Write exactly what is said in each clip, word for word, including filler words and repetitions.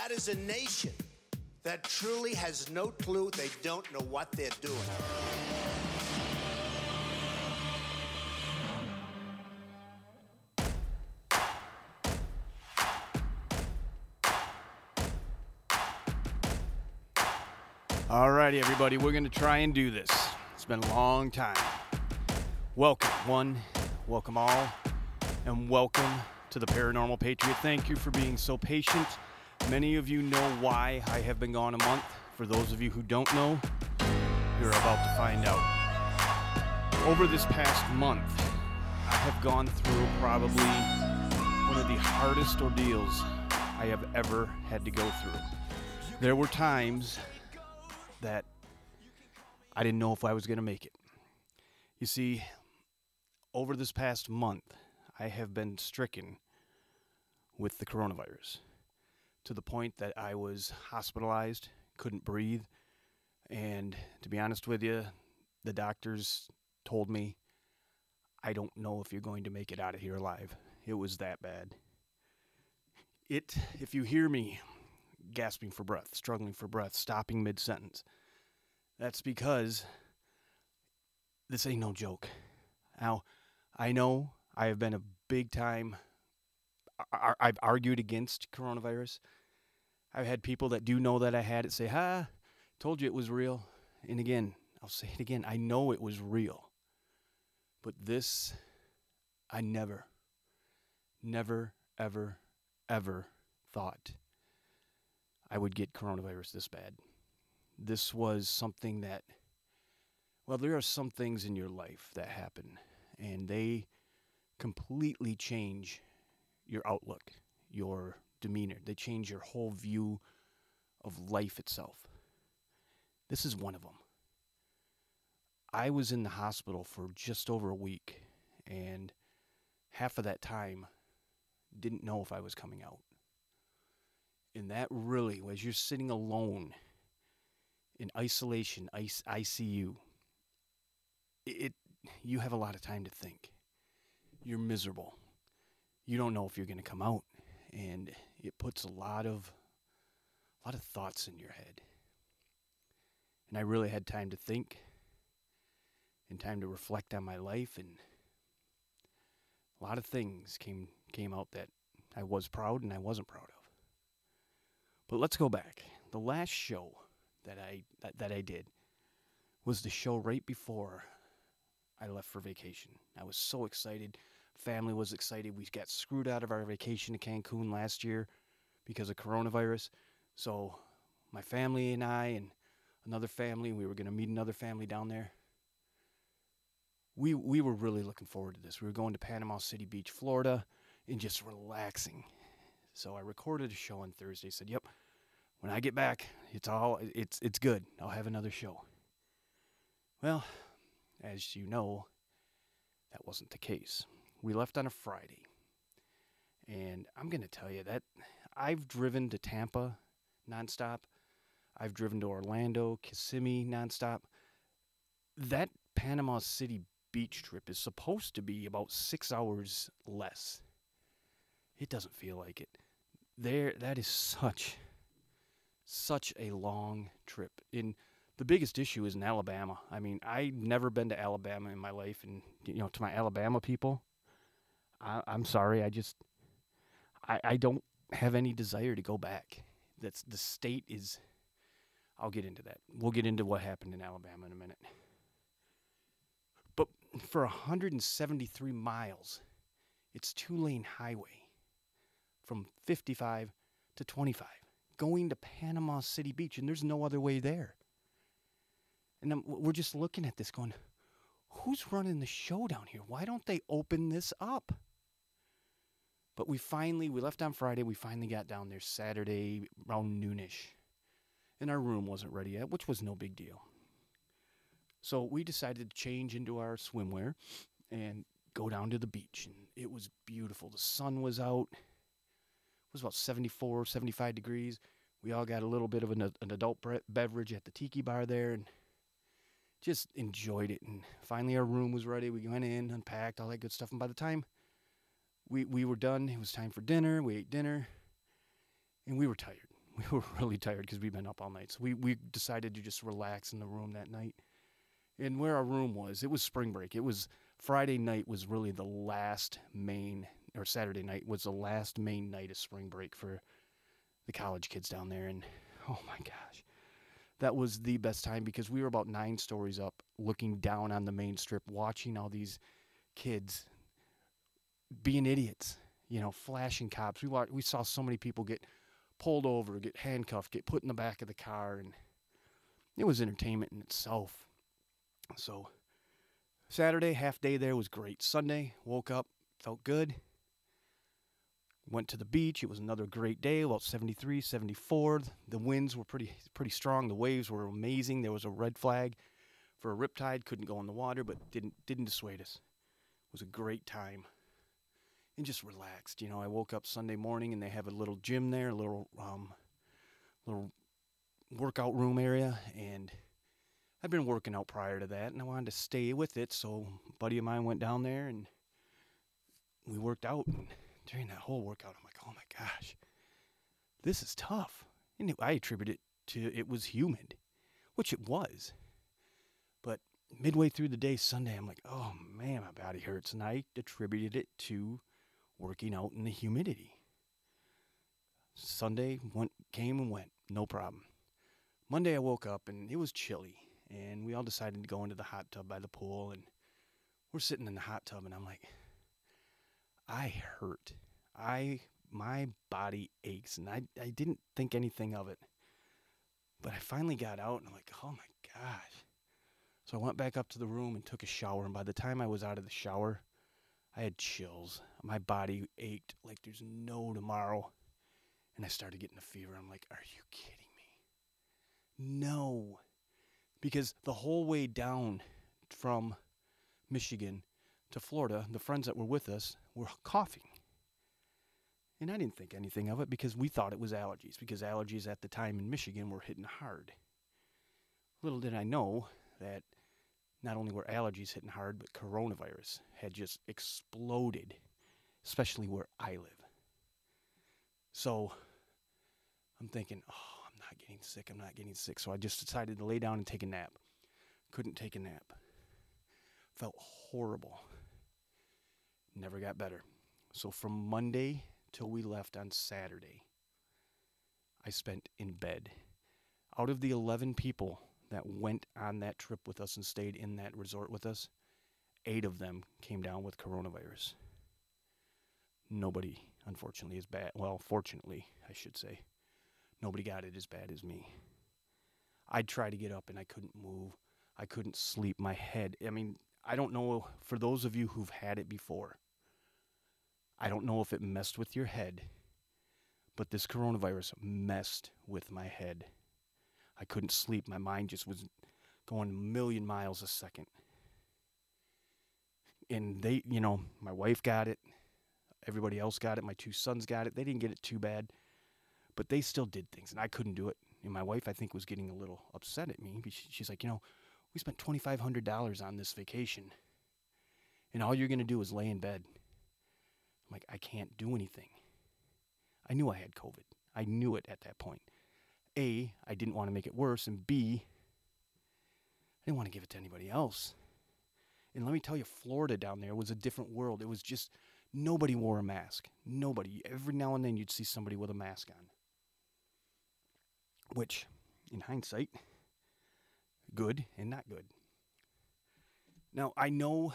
That is a nation that truly has no clue. They don't know what they're doing. All righty, everybody, we're going to try and do this. It's been a long time. Welcome, one, welcome all, and welcome to the Paranormal Patriot. Thank you for being so patient. Many of you know why I have been gone a month. For those of you who don't know, you're about to find out. Over this past month, I have gone through probably one of the hardest ordeals I have ever had to go through. There were times that I didn't know if I was going to make it. You see, over this past month, I have been stricken with the coronavirus to the point that I was hospitalized, couldn't breathe, and to be honest with you, the doctors told me, I don't know if you're going to make it out of here alive. It was that bad. It, if you hear me gasping for breath, struggling for breath, stopping mid-sentence, that's because this ain't no joke. Now, I know I have been a big time, I've argued against coronavirus. I've had people that do know that I had it say, ha, told you it was real. And again, I'll say it again, I know it was real. But this, I never, never, ever, ever thought I would get coronavirus this bad. This was something that, well, there are some things in your life that happen, and they completely change your outlook, your demeanor. They change your whole view of life itself. This is one of them. I was in the hospital for just over a week, and half of that time didn't know if I was coming out. And that really, as you're sitting alone in isolation, I C U, it, you have a lot of time to think. You're miserable. You don't know if you're going to come out, and it puts a lot of, a lot of thoughts in your head. And I really had time to think, and time to reflect on my life, and a lot of things came came out that I was proud and I wasn't proud of. But let's go back. The last show that I that, that I did was the show right before I left for vacation. I was so excited. Family was excited. We got screwed out of our vacation to Cancun last year because of coronavirus. So my family and I and another family, we were going to meet another family down there. We we were really looking forward to this. We were going to Panama City Beach, Florida, and just relaxing. So I recorded a show on Thursday. Said, "Yep, when I get back, it's all it's it's good. I'll have another show." Well, as you know, that wasn't the case. We left on a Friday, and I'm going to tell you that I've driven to Tampa nonstop. I've driven to Orlando, Kissimmee nonstop. That Panama City Beach trip is supposed to be about six hours less. It doesn't feel like it. There, that is such, such a long trip. In the biggest issue is in Alabama. I mean, I've never been to Alabama in my life, and you know, to my Alabama people, I, I'm sorry. I just, I, I don't have any desire to go back. That's the state is. I'll get into that. We'll get into what happened in Alabama in a minute. But for one hundred seventy-three miles, it's two-lane highway from fifty-five to twenty-five, going to Panama City Beach, and there's no other way there. And then we're just looking at this going, who's running the show down here? Why don't they open this up? But we finally, we left on Friday, we finally got down there Saturday around noonish. And our room wasn't ready yet, which was no big deal. So we decided to change into our swimwear and go down to the beach. And it was beautiful. The sun was out. It was about seventy-four, seventy-five degrees. We all got a little bit of an, an adult bre- beverage at the tiki bar there and just enjoyed it. And finally our room was ready. We went in, unpacked, all that good stuff. And by the time we, we were done, it was time for dinner. We ate dinner. And we were tired. we were really tired because we'd been up all night. So we, we decided to just relax in the room that night. And where our room was, it was spring break. It was Friday night was really the last main, or Saturday night was the last main night of spring break for the college kids down there. And oh my gosh, that was the best time because we were about nine stories up looking down on the main strip, watching all these kids being idiots, you know, flashing cops. We watched, we saw so many people get pulled over, get handcuffed, get put in the back of the car, and it was entertainment in itself. So Saturday, half day there was great. Sunday, woke up, felt good. Went to the beach. It was another great day, about seventy-three, seventy-four. The winds were pretty pretty strong. The waves were amazing. There was a red flag for a riptide. Couldn't go in the water, but didn't didn't dissuade us. It was a great time. And just relaxed. You know, I woke up Sunday morning and they have a little gym there, a little um, little workout room area, and I'd been working out prior to that, and I wanted to stay with it, so a buddy of mine went down there, and we worked out, and during that whole workout, I'm like, oh my gosh, this is tough. And it, I attribute it to it was humid, which it was. But midway through the day, Sunday, I'm like, oh man, my body hurts, and I attributed it to working out in the humidity. Sunday went, came and went, no problem. Monday I woke up, and it was chilly. And we all decided to go into the hot tub by the pool, and we're sitting in the hot tub, and I'm like, I hurt. I, my body aches, and I, I didn't think anything of it. But I finally got out, and I'm like, oh my gosh. So I went back up to the room and took a shower, and by the time I was out of the shower, I had chills. My body ached like there's no tomorrow. And I started getting a fever. I'm like, are you kidding me? No. Because the whole way down from Michigan to Florida, the friends that were with us were coughing. And I didn't think anything of it because we thought it was allergies, because allergies at the time in Michigan were hitting hard. Little did I know that not only were allergies hitting hard, but coronavirus had just exploded, especially where I live. So I'm thinking, oh, I'm not getting sick, I'm not getting sick. So I just decided to lay down and take a nap. Couldn't take a nap. Felt horrible. Never got better. So from Monday till we left on Saturday, I spent in bed. Out of the eleven people that went on that trip with us and stayed in that resort with us, eight of them came down with coronavirus. Nobody, unfortunately, is bad. Well, fortunately, I should say. Nobody got it as bad as me. I'd try to get up and I couldn't move. I couldn't sleep. My head, I mean, I don't know, for those of you who've had it before, I don't know if it messed with your head, but this coronavirus messed with my head. I couldn't sleep. My mind just was going a million miles a second. And they, you know, my wife got it. Everybody else got it. My two sons got it. They didn't get it too bad, but they still did things, and I couldn't do it. And my wife, I think, was getting a little upset at me. She's like, you know, we spent twenty-five hundred dollars on this vacation, and all you're going to do is lay in bed. I'm like, I can't do anything. I knew I had COVID. I knew it at that point. A, I didn't want to make it worse, and B, I didn't want to give it to anybody else. And let me tell you, Florida down there was a different world. It was just, nobody wore a mask. Nobody. Every now and then you'd see somebody with a mask on. Which, in hindsight, good and not good. Now, I know,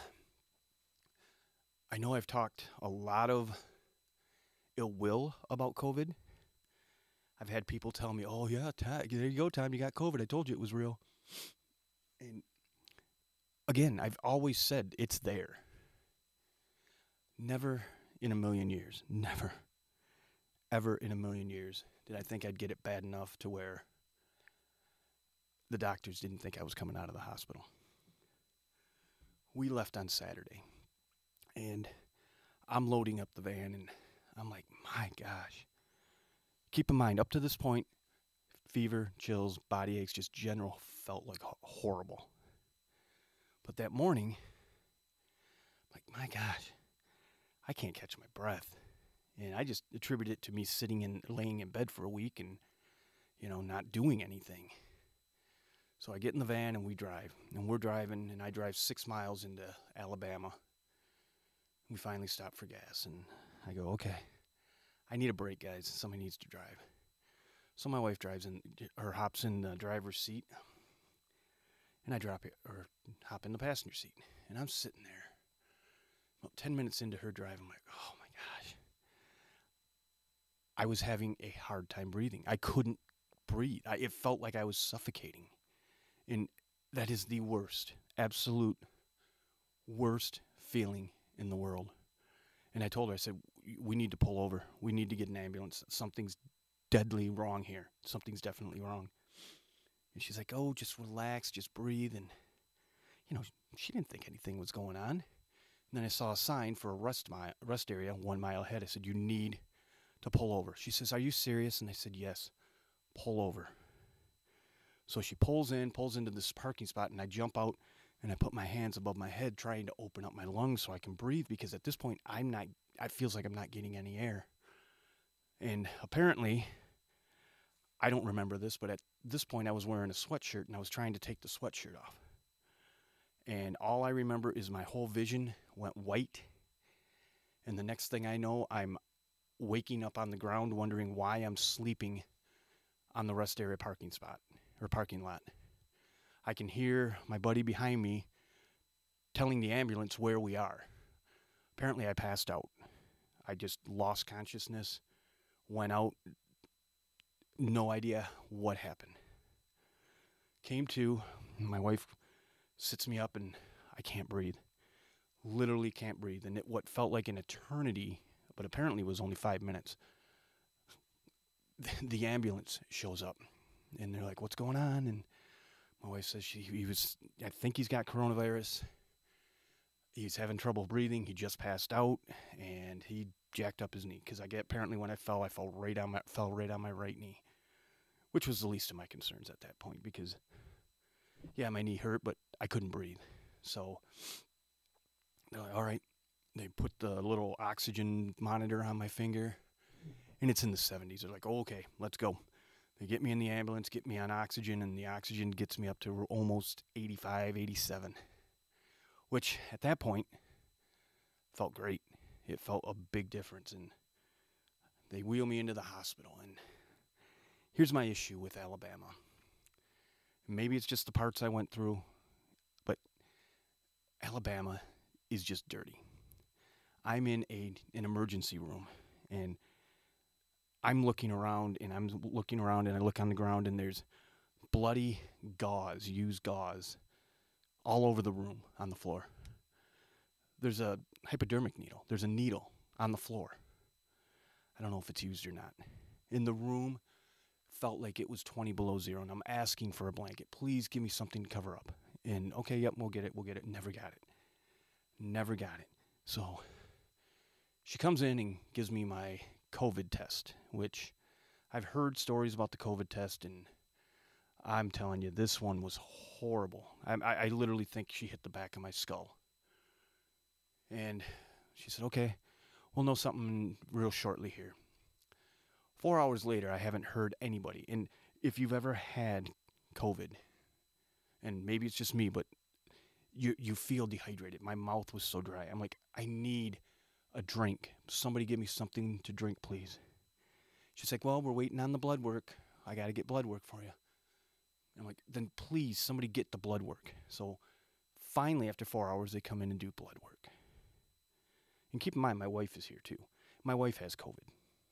I know I've talked a lot of ill will about COVID. I've had people tell me, oh, yeah, Ty, there you go, Tom, you got COVID. I told you it was real. And again, I've always said it's there. Never in a million years, never, ever in a million years did I think I'd get it bad enough to where the doctors didn't think I was coming out of the hospital. We left on Saturday, and I'm loading up the van, and I'm like, my gosh. Keep in mind, up to this point, fever, chills, body aches, just general felt like horrible. But that morning, like, my gosh, I can't catch my breath. And I just attribute it to me sitting and laying in bed for a week and you know, not doing anything. So I get in the van and we drive. And we're driving, and I drive six miles into Alabama. We finally stop for gas, and I go, okay, I need a break, guys. Somebody needs to drive. So my wife drives in, or hops in the driver's seat, and I drop it, or hop in the passenger seat. And I'm sitting there. About ten minutes into her drive, I'm like, oh my gosh. I was having a hard time breathing. I couldn't breathe. I, it felt like I was suffocating. And that is the worst, absolute worst feeling in the world. And I told her, I said, we need to pull over. We need to get an ambulance. Something's deadly wrong here. Something's definitely wrong. And she's like, oh, just relax, just breathe. And, you know, she didn't think anything was going on. And then I saw a sign for a rest, mile, rest area one mile ahead. I said, you need to pull over. She says, are you serious? And I said, yes, pull over. So she pulls in, pulls into this parking spot, and I jump out, and I put my hands above my head trying to open up my lungs so I can breathe, because at this point, I'm not, it feels like I'm not getting any air. And apparently, I don't remember this, but at this point, I was wearing a sweatshirt, and I was trying to take the sweatshirt off. And all I remember is my whole vision went white. And the next thing I know, I'm waking up on the ground wondering why I'm sleeping on the rest area parking spot or parking lot. I can hear my buddy behind me telling the ambulance where we are. Apparently I passed out. I just lost consciousness, went out, no idea what happened. Came to, my wife sits me up, and I can't breathe. Literally can't breathe. And it, what felt like an eternity, but apparently was only five minutes, the ambulance shows up. And they're like, what's going on? And my wife says she he was, I think he's got coronavirus. He's having trouble breathing. He just passed out, and he jacked up his knee. Because I get, apparently when I fell, I fell right on my, fell right on my right knee, which was the least of my concerns at that point, because yeah, my knee hurt, but I couldn't breathe. So they're like, all right. They put the little oxygen monitor on my finger, and it's in the seventies. They're like, oh, okay, let's go. They get me in the ambulance, get me on oxygen, and the oxygen gets me up to almost eighty-five, eighty-seven, which at that point felt great. It felt a big difference, and they wheel me into the hospital. And here's my issue with Alabama. Maybe it's just the parts I went through, but Alabama is just dirty. I'm in a an emergency room, and I'm looking around, and I'm looking around, and I look on the ground, and there's bloody gauze, used gauze, all over the room on the floor. There's a hypodermic needle. There's a needle on the floor. I don't know if it's used or not. In the room, felt like it was twenty below zero, and I'm asking for a blanket. Please give me something to cover up. And, okay, yep, we'll get it, we'll get it. Never got it. Never got it. So she comes in and gives me my COVID test, which I've heard stories about the COVID test, and I'm telling you, this one was horrible. I, I, I literally think she hit the back of my skull. And she said, okay, we'll know something real shortly here. Four hours later, I haven't heard anybody. And if you've ever had COVID, and maybe it's just me, but you you feel dehydrated. My mouth was so dry. I'm like, I need a drink. Somebody give me something to drink, please. She's like, well, we're waiting on the blood work. I got to get blood work for you. I'm like, then please, somebody get the blood work. So finally, after four hours, they come in and do blood work. And keep in mind, my wife is here too. My wife has COVID.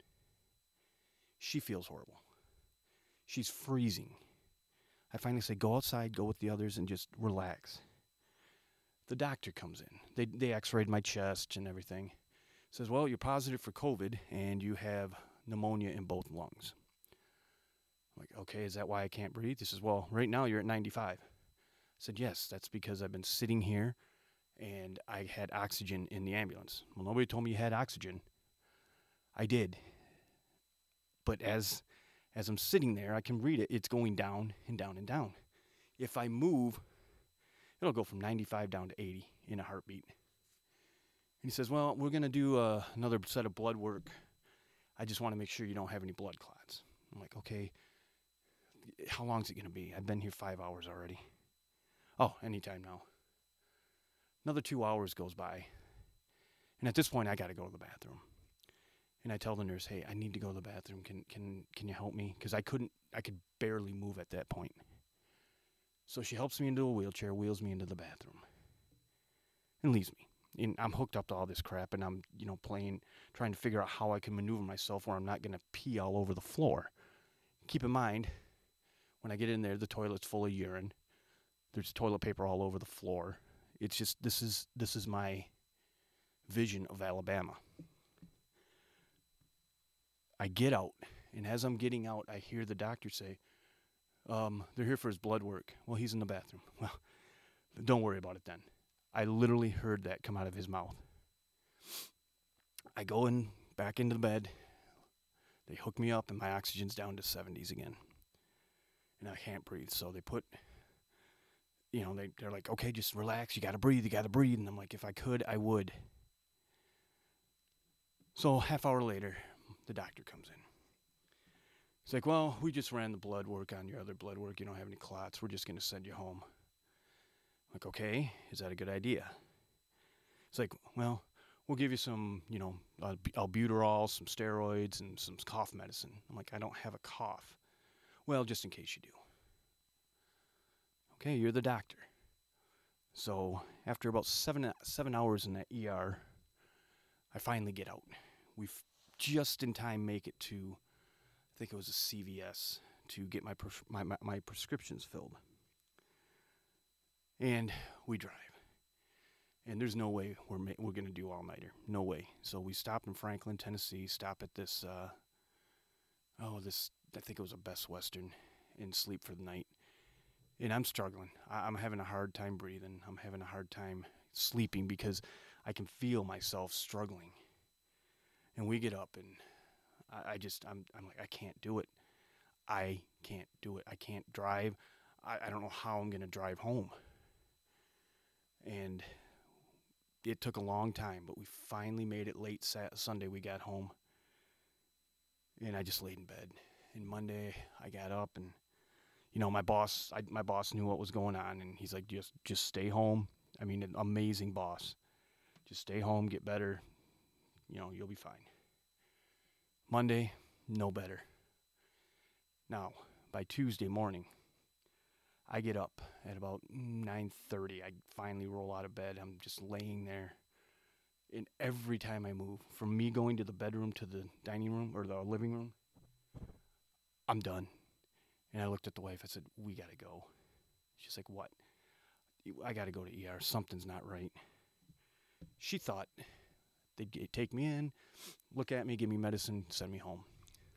She feels horrible. She's freezing. I finally say, go outside, go with the others, and just relax. The doctor comes in. They they x-rayed my chest and everything. Says, well, you're positive for COVID, and you have pneumonia in both lungs. I'm like, okay, is that why I can't breathe? He says, well, right now you're at ninety-five. I said, yes, that's because I've been sitting here, and I had oxygen in the ambulance. Well, nobody told me you had oxygen. I did. But as as I'm sitting there, I can read it. It's going down and down and down. If I move, it'll go from ninety-five down to eighty in a heartbeat. And he says, well, we're going to do uh, another set of blood work. I just want to make sure you don't have any blood clots. I'm like, okay. how long is it going to be? I've been here five hours already. Oh, anytime now. Another two hours goes by. And at this point, I got to go to the bathroom. And I tell the nurse, hey, I need to go to the bathroom. Can can can you help me? Because I couldn't, I could barely move at that point. So she helps me into a wheelchair, wheels me into the bathroom, and leaves me. And I'm hooked up to all this crap, and I'm, you know, playing, trying to figure out how I can maneuver myself where I'm not going to pee all over the floor. Keep in mind, when I get in there, the toilet's full of urine. There's toilet paper all over the floor. It's just, this is this is my vision of Alabama. I get out, and as I'm getting out, I hear the doctor say, um, they're here for his blood work. Well, he's in the bathroom. Well, don't worry about it then. I literally heard that come out of his mouth. I go in, back into the bed. They hook me up, and my oxygen's down to seventies again. And I can't breathe, so they put, you know, they, they're like, okay, just relax. You got to breathe. You got to breathe. And I'm like, if I could, I would. So half hour later, the doctor comes in. He's like, well, we just ran the blood work on your other blood work. You don't have any clots. We're just going to send you home. I'm like, okay, is that a good idea? It's like, well, we'll give you some, you know, albuterol, some steroids, and some cough medicine. I'm like, I don't have a cough. Well, just in case you do. Okay, you're the doctor. So after about seven seven hours in that E R, I finally get out. We just in time make it to, I think it was a C V S, to get my pres- my, my my prescriptions filled. And we drive. And there's no way we're ma- we're going to do all-nighter. No way. So we stop in Franklin, Tennessee, stop at this, uh, oh, this, I think it was a Best Western, and sleep for the night. And I'm struggling. I- I'm having a hard time breathing. I'm having a hard time sleeping because I can feel myself struggling. And we get up, and I, I just, I'm I'm like, I can't do it. I can't do it. I can't drive. I, I don't know how I'm going to drive home. And it took a long time, but we finally made it late Sat- Sunday. We got home, and I just laid in bed. And Monday, I got up, and you know, my boss, I, my boss knew what was going on, and he's like, just, just stay home. I mean, an amazing boss. Just stay home, get better. You know, you'll be fine. Monday, no better. Now, by Tuesday morning, I get up at about nine thirty. I finally roll out of bed. I'm just laying there. And every time I move, from me going to the bedroom to the dining room or the living room, I'm done. And I looked at the wife. I said, we got to go. She's like, what? I got to go to E R. Something's not right. She thought they'd get, take me in, look at me, give me medicine, send me home.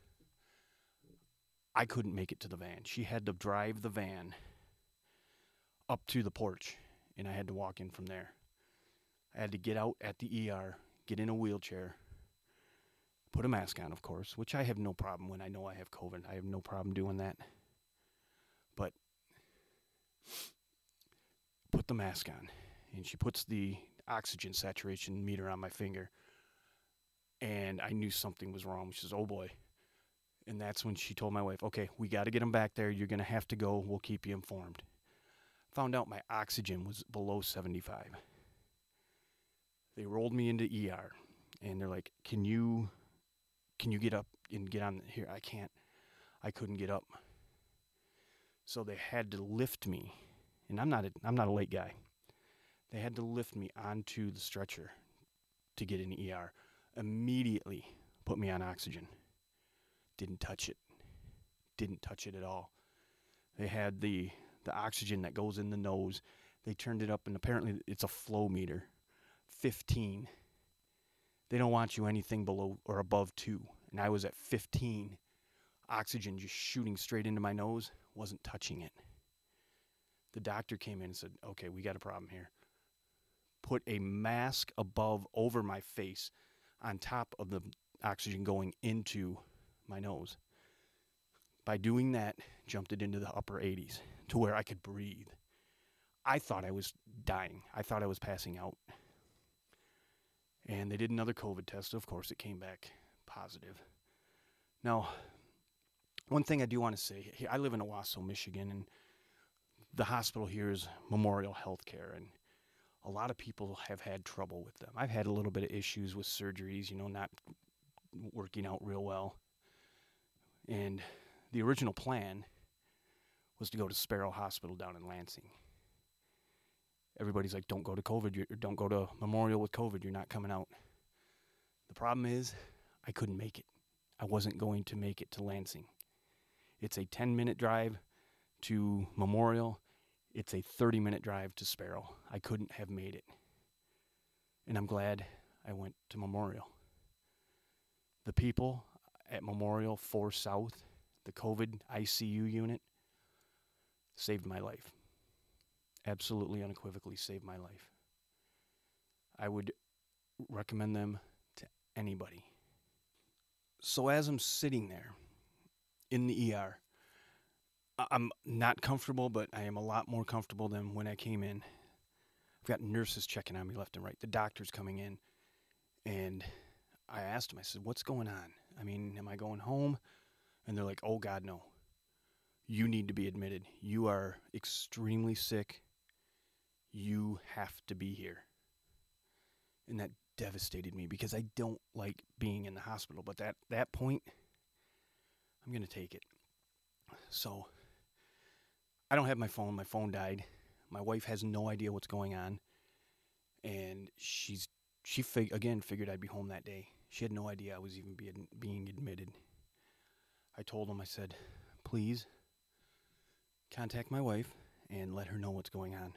I couldn't make it to the van. She had to drive the van up to the porch, and I had to walk in from there. I had to get out at the E R, get in a wheelchair, put a mask on, of course, which I have no problem when I know I have COVID. I have no problem doing that. But put the mask on, and she puts the oxygen saturation meter on my finger, and I knew something was wrong. She says, oh boy. And that's when she told my wife, okay, we got to get him back there. You're going to have to go. We'll keep you informed. Found out my oxygen was below seventy-five. They rolled me into E R, and they're like, can you, can you get up and get on here? I can't. I couldn't get up. So they had to lift me, and I'm not a, I'm not a late guy. They had to lift me onto the stretcher to get in E R. Immediately put me on oxygen. Didn't touch it. Didn't touch it at all. They had the the oxygen that goes in the nose. They turned it up, and apparently it's a flow meter. fifteen. They don't want you anything below or above two. And I was at fifteen. Oxygen just shooting straight into my nose. Wasn't touching it. The doctor came in and said, okay, we got a problem here. Put a mask above, over my face, on top of the oxygen going into my nose. By doing that, jumped it into the upper eighties to where I could breathe. I thought I was dying. I thought I was passing out. And they did another COVID test. Of course, it came back positive. Now, one thing I do want to say, I live in Owasso, Michigan, and the hospital here is Memorial Healthcare, and a lot of people have had trouble with them. I've had a little bit of issues with surgeries, you know, not working out real well. And the original plan was to go to Sparrow Hospital down in Lansing. Everybody's like, don't go to COVID, you're, don't go to Memorial with COVID, you're not coming out. The problem is, I couldn't make it. I wasn't going to make it to Lansing. It's a ten-minute drive to Memorial. It's a thirty-minute drive to Sparrow. I couldn't have made it. And I'm glad I went to Memorial. The people at Memorial four South, the COVID I C U unit, saved my life. Absolutely unequivocally saved my life. I would recommend them to anybody. So as I'm sitting there in the E R, I'm not comfortable, but I am a lot more comfortable than when I came in. I've got nurses checking on me left and right. The doctor's coming in, and I asked him, I said, what's going on? I mean, am I going home? And they're like, oh, God, no. You need to be admitted. You are extremely sick. You have to be here. And that devastated me because I don't like being in the hospital. But at that point, I'm going to take it. So I don't have my phone. My phone died. My wife has no idea what's going on. And she's she fig- again figured I'd be home that day. She had no idea I was even be ad- being admitted. I told him, I said, please contact my wife and let her know what's going on.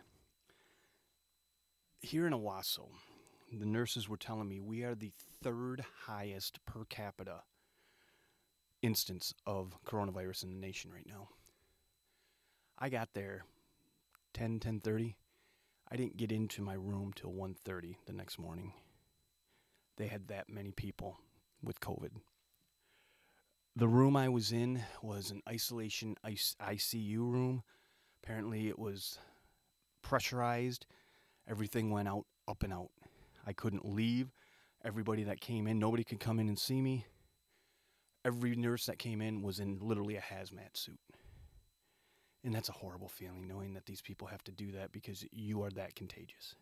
Here in Owasso, the nurses were telling me we are the third highest per capita instance of coronavirus in the nation right now. I got there ten, ten thirty. I didn't get into my room till one thirty the next morning. They had that many people with COVID. The room I was in was an isolation I C U room. Apparently it was pressurized. Everything went out, up and out. I couldn't leave. Everybody that came in, nobody could come in and see me. Every nurse that came in was in literally a hazmat suit. And that's a horrible feeling, knowing that these people have to do that because you are that contagious.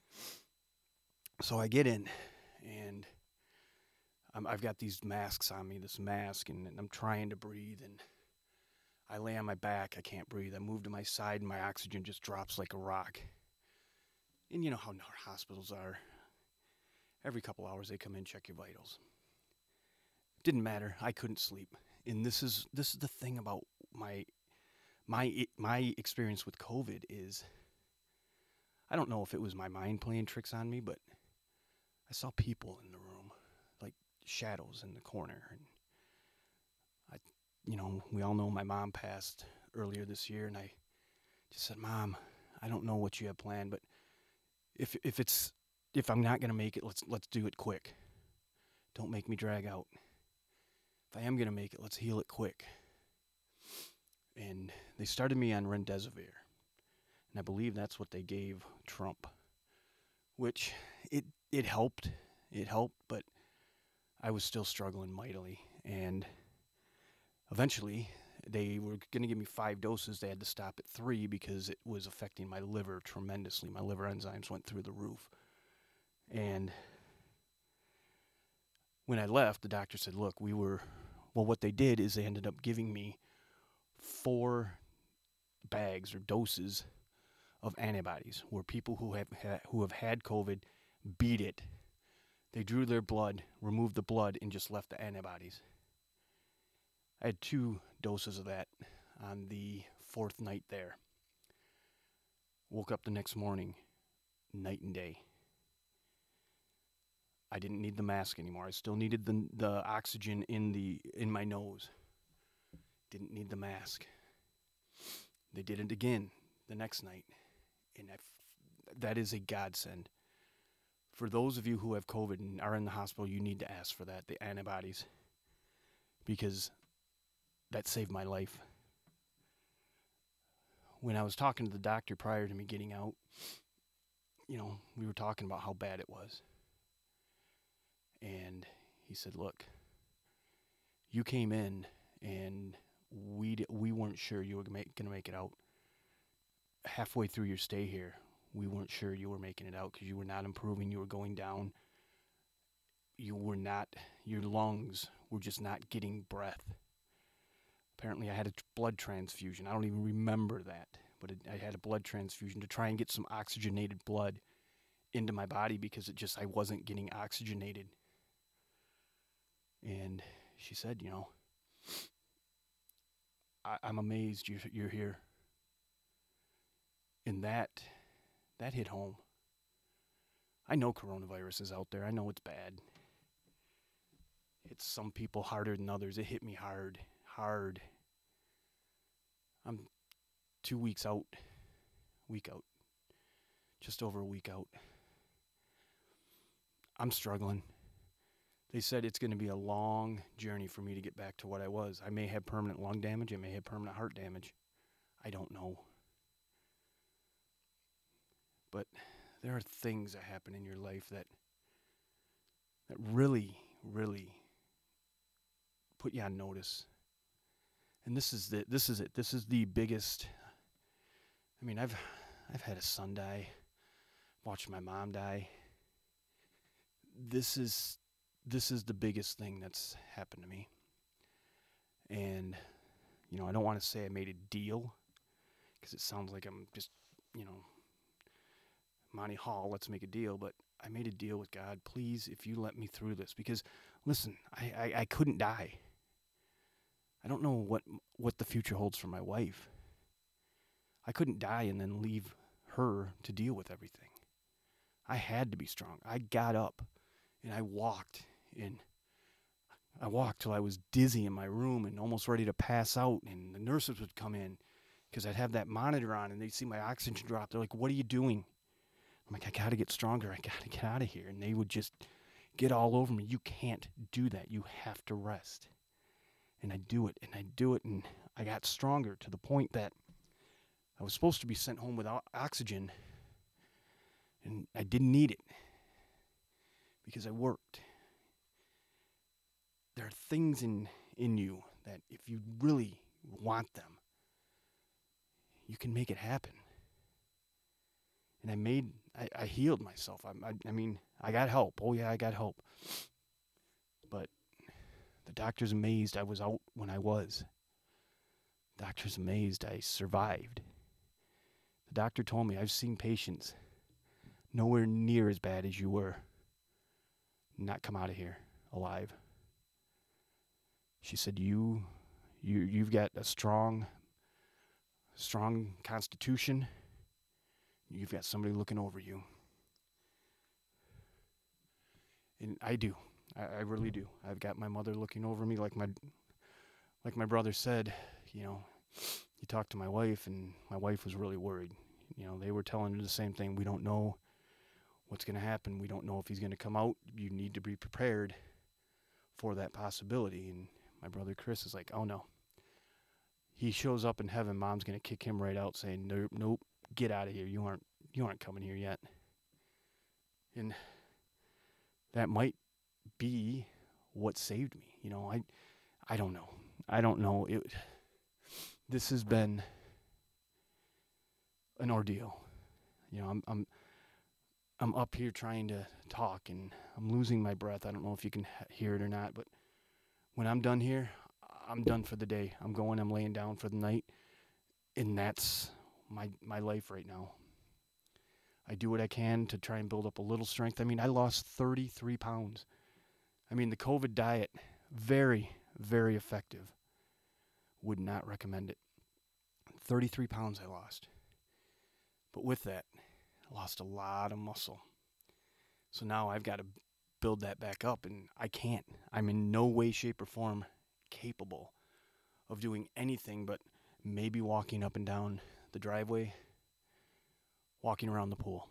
So I get in, and I'm, I've got these masks on me, this mask, and, and I'm trying to breathe, and I lay on my back. I can't breathe. I move to my side, and my oxygen just drops like a rock. And you know how our hospitals are. Every couple hours they come in, check your vitals. Didn't matter. I couldn't sleep. And this is this is the thing about my my my experience with COVID is, I don't know if it was my mind playing tricks on me, but I saw people in the room, like shadows in the corner. And I, you know, we all know my mom passed earlier this year, and I just said, Mom, I don't know what you have planned, but if if it's if I'm not gonna make it, let's let's do it quick. Don't make me drag out. If I am gonna make it, let's heal it quick. And they started me on remdesivir, and I believe that's what they gave Trump, which it it helped, it helped, but I was still struggling mightily. And eventually, they were going to give me five doses. They had to stop at three because it was affecting my liver tremendously. My liver enzymes went through the roof. And when I left, the doctor said, look, we were, well, what they did is they ended up giving me four bags or doses of antibodies, where people who have ha- who have had COVID beat it. They drew their blood, removed the blood, and just left the antibodies. I had two doses of that on the fourth night there. Woke up the next morning, night and day. I didn't need the mask anymore. I still needed the the oxygen in the in my nose. Didn't need the mask. They did it again the next night, and I, that is a godsend. For those of you who have COVID and are in the hospital, you need to ask for that, the antibodies, because that saved my life. When I was talking to the doctor prior to me getting out, you know, we were talking about how bad it was. And he said, look, you came in and we d- we weren't sure you were going to make it out. Halfway through your stay here, we weren't sure you were making it out because you were not improving. You were going down. You were not, your lungs were just not getting breath. Apparently, I had a t- blood transfusion. I don't even remember that, but it, I had a blood transfusion to try and get some oxygenated blood into my body because it just, I wasn't getting oxygenated. And she said, you know, I, I'm amazed you're, you're here. And that, that hit home. I know coronavirus is out there. I know it's bad. It's some people harder than others. It hit me hard, hard. I'm two weeks out, week out, just over a week out. I'm struggling. They said it's going to be a long journey for me to get back to what I was. I may have permanent lung damage. I may have permanent heart damage. I don't know. But there are things that happen in your life that that really, really put you on notice. And this is the this is it. This is the biggest. I mean, I've I've had a son die, watched my mom die. This is this is the biggest thing that's happened to me. And you know, I don't want to say I made a deal because it sounds like I'm just, you know, Monty Hall, let's make a deal, but I made a deal with God. Please, if you let me through this, because listen, I, I, I couldn't die. I don't know what what the future holds for my wife. I couldn't die and then leave her to deal with everything. I had to be strong. I got up and I walked and I walked till I was dizzy in my room and almost ready to pass out, and the nurses would come in because I'd have that monitor on and they'd see my oxygen drop. They're like, "What are you doing?" I'm like, "I got to get stronger. I got to get out of here." And they would just get all over me. "You can't do that. You have to rest." And I do it, and I do it, and I got stronger to the point that I was supposed to be sent home without oxygen, and I didn't need it because I worked. There are things in, in you that if you really want them, you can make it happen. And I made, I, I healed myself. I, I, I mean, I got help. Oh yeah, I got help. But the doctor's amazed I was out when I was. The doctor's amazed I survived. The doctor told me, "I've seen patients nowhere near as bad as you were not come out of here alive." She said, you, you, you've got a strong, strong constitution. You've got somebody looking over you. And I do. I, I really do. I've got my mother looking over me, like my like my brother said. You know, he talked to my wife, and my wife was really worried. You know, they were telling her the same thing. "We don't know what's going to happen. We don't know if he's going to come out. You need to be prepared for that possibility." And my brother Chris is like, "Oh no. He shows up in heaven, Mom's going to kick him right out, saying, nope, nope, get out of here. You aren't you aren't coming here yet." And that might be what saved me. You know, I I don't know. I don't know. It this has been an ordeal. You know, I'm I'm I'm up here trying to talk and I'm losing my breath. I don't know if you can hear it or not, but when I'm done here, I'm done for the day. I'm going, I'm laying down for the night, and that's my my life right now. I do what I can to try and build up a little strength. I mean, I lost thirty-three pounds. I mean, the COVID diet, very, very effective. Would not recommend it. thirty-three pounds I lost. But with that, I lost a lot of muscle. So now I've got to build that back up, and I can't. I'm in no way, shape, or form capable of doing anything but maybe walking up and down the driveway, walking around the pool.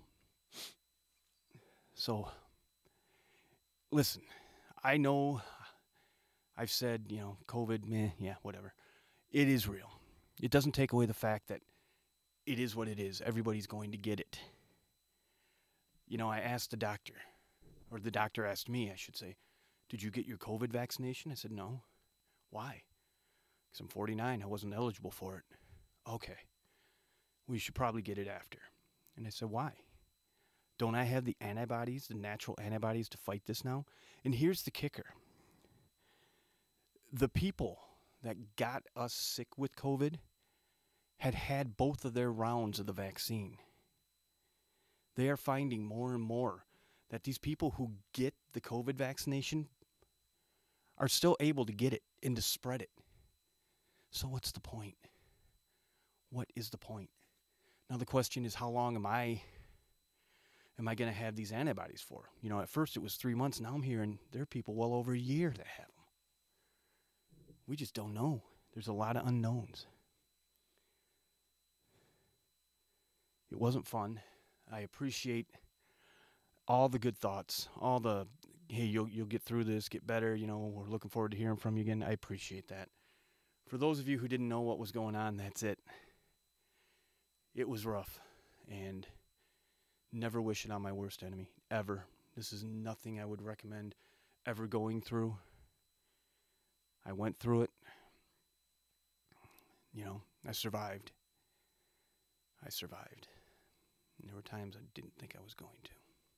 So, listen, I know I've said, you know, COVID, meh, yeah, whatever. It is real. It doesn't take away the fact that it is what it is. Everybody's going to get it. You know, I asked the doctor, or the doctor asked me, I should say, "Did you get your COVID vaccination?" I said, "No." "Why?" Because I'm forty-nine, I wasn't eligible for it. Okay, we should probably get it after. And I said, why? Don't I have the antibodies, the natural antibodies to fight this now? And here's the kicker. The people that got us sick with COVID had had both of their rounds of the vaccine. They are finding more and more that these people who get the COVID vaccination are still able to get it and to spread it. So what's the point? What is the point? Now the question is, how long am I am I going to have these antibodies for? You know, at first it was three months. Now I'm hearing there are people well over a year that have them. We just don't know. There's a lot of unknowns. It wasn't fun. I appreciate all the good thoughts, all the, hey, you'll you'll get through this, get better, you know, we're looking forward to hearing from you again. I appreciate that. For those of you who didn't know what was going on, that's it. It was rough, and never wish it on my worst enemy, ever. This is nothing I would recommend ever going through. I went through it. You know, I survived. I survived. And there were times I didn't think I was going to.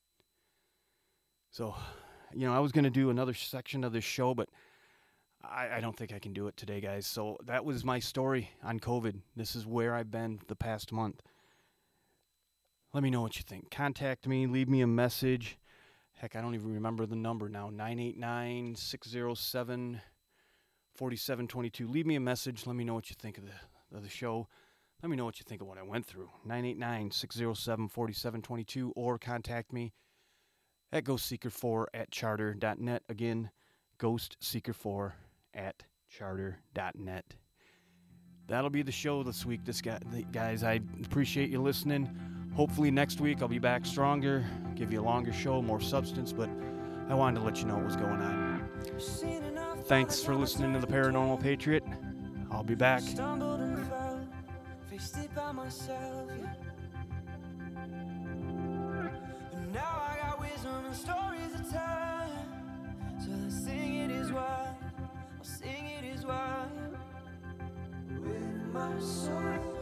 So, you know, I was going to do another section of this show, but I, I don't think I can do it today, guys. So that was my story on COVID. This is where I've been the past month. Let me know what you think. Contact me. Leave me a message. Heck, I don't even remember the number now. nine eight nine, six oh seven, four seven two two. Leave me a message. Let me know what you think of the, of the show. Let me know what you think of what I went through. nine eight nine, six oh seven, four seven two two, or contact me at ghost seeker four at charter dot net. Again, ghost seeker four at charter dot net. That'll be the show this week. This guy, guys, I appreciate you listening. Hopefully next week I'll be back stronger, give you a longer show, more substance, but I wanted to let you know what was going on. Thanks for listening to The Paranormal Patriot. I'll be back. Stumbled and fell, faced it by myself, yeah. And now I got wisdom and stories to tell, so let's sing it as one. I'll sing it as one with my soul.